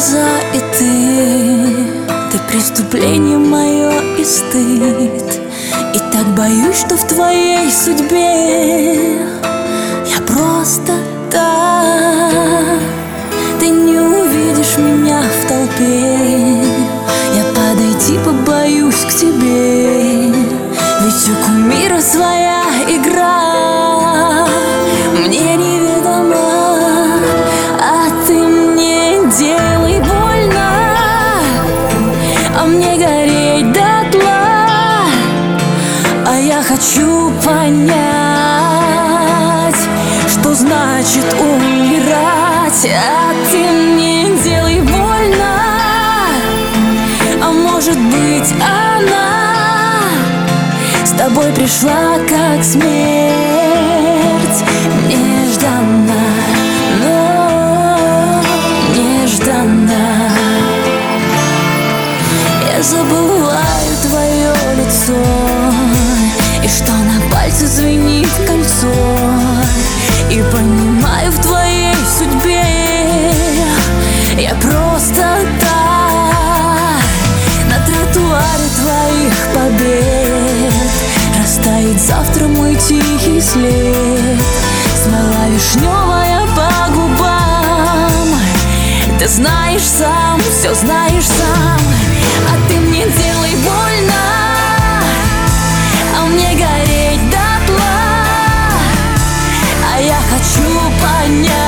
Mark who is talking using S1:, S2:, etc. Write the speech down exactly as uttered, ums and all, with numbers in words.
S1: глаза и ты, ты преступление мое и стыд. И так боюсь, что в твоей судьбе я просто так. Ты не увидишь меня в толпе, я подойти побоюсь к тебе. Ведь у кумира своя игра, мне неведома, а ты мне делай больно, а мне гореть дотла. А я хочу понять, что значит умирать. А ты мне делай больно, а может быть она с тобой пришла как смерть, нежданно, но нежданно. Я забываю твое лицо, и что на пальце звенит кольцо, и понимаю, в твоей судьбе я просто так. На тротуаре твоих побед растает завтра мой тихий след. Смола вишневая по губам, ты знаешь сам, все знаешь сам. А ты мне делай больно, а мне гореть дотла. А я хочу понять,